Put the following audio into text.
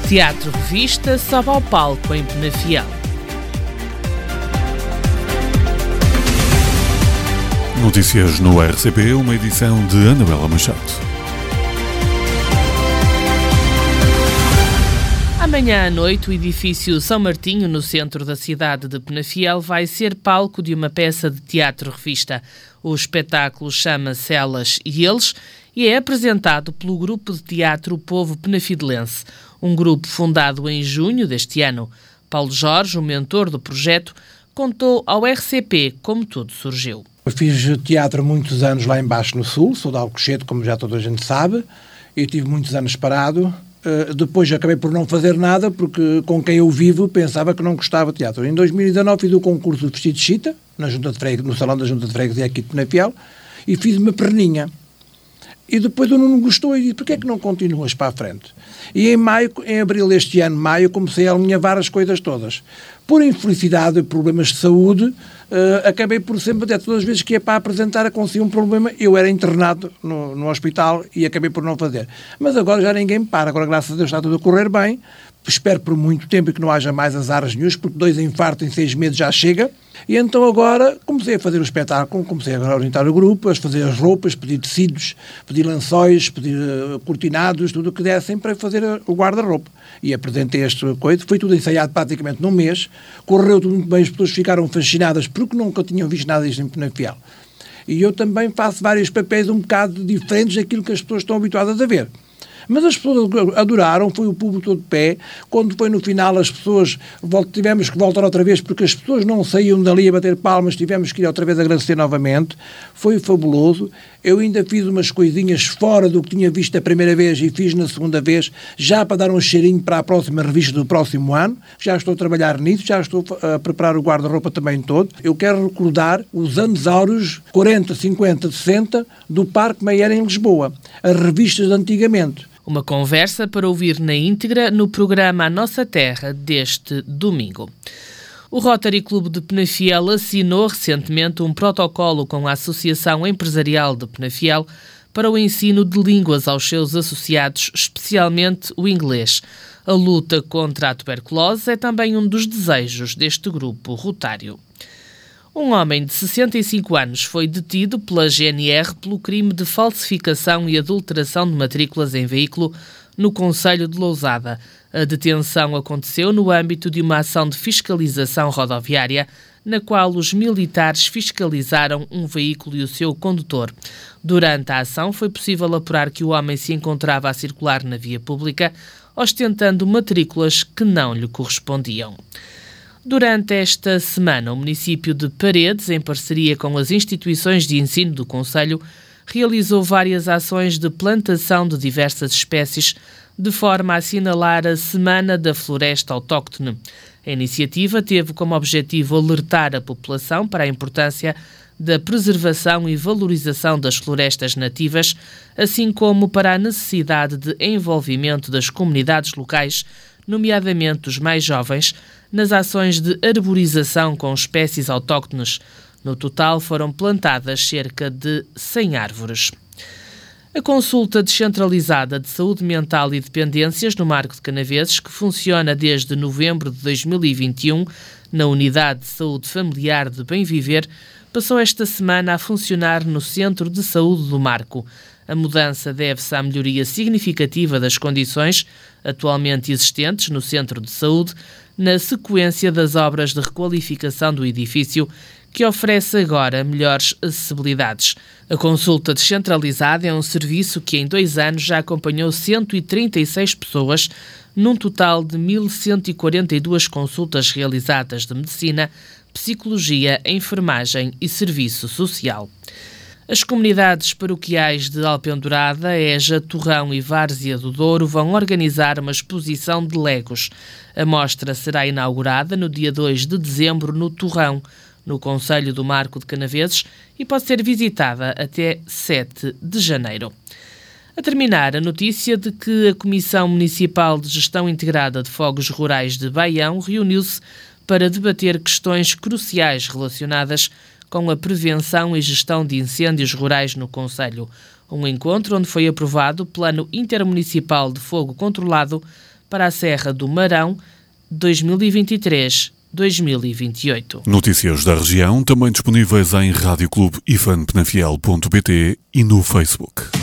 Teatro Revista sobe ao palco em Penafiel. Notícias no RCP, uma edição de Anabela Machado. Amanhã à noite, o edifício São Martinho, no centro da cidade de Penafiel, vai ser palco de uma peça de teatro revista. O espetáculo chama-se Elas e Eles e é apresentado pelo grupo de teatro Povo Penafidelense, um grupo fundado em junho deste ano. Paulo Jorge, o mentor do projeto, contou ao RCP como tudo surgiu. Eu fiz teatro há muitos anos lá embaixo no Sul, sou de Alcochete, como já toda a gente sabe, e tive muitos anos parado. Depois acabei por não fazer nada, porque com quem eu vivo pensava que não gostava de teatro. Em 2019 fiz o concurso de vestido de chita, no salão da Junta de Freguesia aqui de Penafiel, e fiz uma perninha. E depois o Nuno gostou e disse, porquê é que não continuas para a frente? E em abril deste ano, maio, comecei a alinhavar as coisas todas. Por infelicidade e problemas de saúde, acabei por sempre, todas as vezes que ia para apresentar, acontecia um problema, eu era internado no hospital e acabei por não fazer. Mas agora já ninguém me para, agora graças a Deus está tudo a correr bem, espero por muito tempo que não haja mais azares nenhums, porque 2 infartos em 6 meses já chega. E então agora comecei a fazer o espetáculo, comecei a orientar o grupo, a fazer as roupas, pedir tecidos, pedir lençóis, pedir cortinados, tudo o que dessem para fazer o guarda-roupa. E apresentei esta coisa, foi tudo ensaiado praticamente num mês, correu tudo muito bem, as pessoas ficaram fascinadas porque nunca tinham visto nada disto em Penafiel. E eu também faço vários papéis um bocado diferentes daquilo que as pessoas estão habituadas a ver. Mas as pessoas adoraram, foi o público todo de pé. Quando foi no final as pessoas, tivemos que voltar outra vez porque as pessoas não saíam dali a bater palmas, tivemos que ir outra vez agradecer novamente. Foi fabuloso. Eu ainda fiz umas coisinhas fora do que tinha visto a primeira vez e fiz na segunda vez, já para dar um cheirinho para a próxima revista do próximo ano. Já estou a trabalhar nisso, já estou a preparar o guarda-roupa também todo. Eu quero recordar os anos áureos 40, 50, 60 do Parque Mayer em Lisboa. As revistas de antigamente. Uma conversa para ouvir na íntegra no programa A Nossa Terra deste domingo. O Rotary Clube de Penafiel assinou recentemente um protocolo com a Associação Empresarial de Penafiel para o ensino de línguas aos seus associados, especialmente o inglês. A luta contra a tuberculose é também um dos desejos deste grupo rotário. Um homem de 65 anos foi detido pela GNR pelo crime de falsificação e adulteração de matrículas em veículo no concelho de Lousada. A detenção aconteceu no âmbito de uma ação de fiscalização rodoviária, na qual os militares fiscalizaram um veículo e o seu condutor. Durante a ação foi possível apurar que o homem se encontrava a circular na via pública, ostentando matrículas que não lhe correspondiam. Durante esta semana, o município de Paredes, em parceria com as instituições de ensino do concelho, realizou várias ações de plantação de diversas espécies, de forma a assinalar a Semana da Floresta Autóctone. A iniciativa teve como objetivo alertar a população para a importância da preservação e valorização das florestas nativas, assim como para a necessidade de envolvimento das comunidades locais, nomeadamente os mais jovens, nas ações de arborização com espécies autóctones. No total foram plantadas cerca de 100 árvores. A consulta descentralizada de saúde mental e dependências no Marco de Canaveses, que funciona desde novembro de 2021 na Unidade de Saúde Familiar de Bem Viver, passou esta semana a funcionar no Centro de Saúde do Marco. A mudança deve-se à melhoria significativa das condições atualmente existentes no Centro de Saúde, na sequência das obras de requalificação do edifício, que oferece agora melhores acessibilidades. A consulta descentralizada é um serviço que em 2 anos já acompanhou 136 pessoas, num total de 1.142 consultas realizadas de medicina, psicologia, enfermagem e serviço social. As comunidades paroquiais de Alpendurada, Eja, Torrão e Várzea do Douro vão organizar uma exposição de Legos. A mostra será inaugurada no dia 2 de dezembro no Torrão, no concelho do Marco de Canaveses, e pode ser visitada até 7 de janeiro. A terminar, a notícia de que a Comissão Municipal de Gestão Integrada de Fogos Rurais de Baião reuniu-se para debater questões cruciais relacionadas com a prevenção e gestão de incêndios rurais no concelho. Um encontro onde foi aprovado o Plano Intermunicipal de Fogo Controlado para a Serra do Marão 2023-2028. Notícias da região também disponíveis em radioclube-penafiel.pt e no Facebook.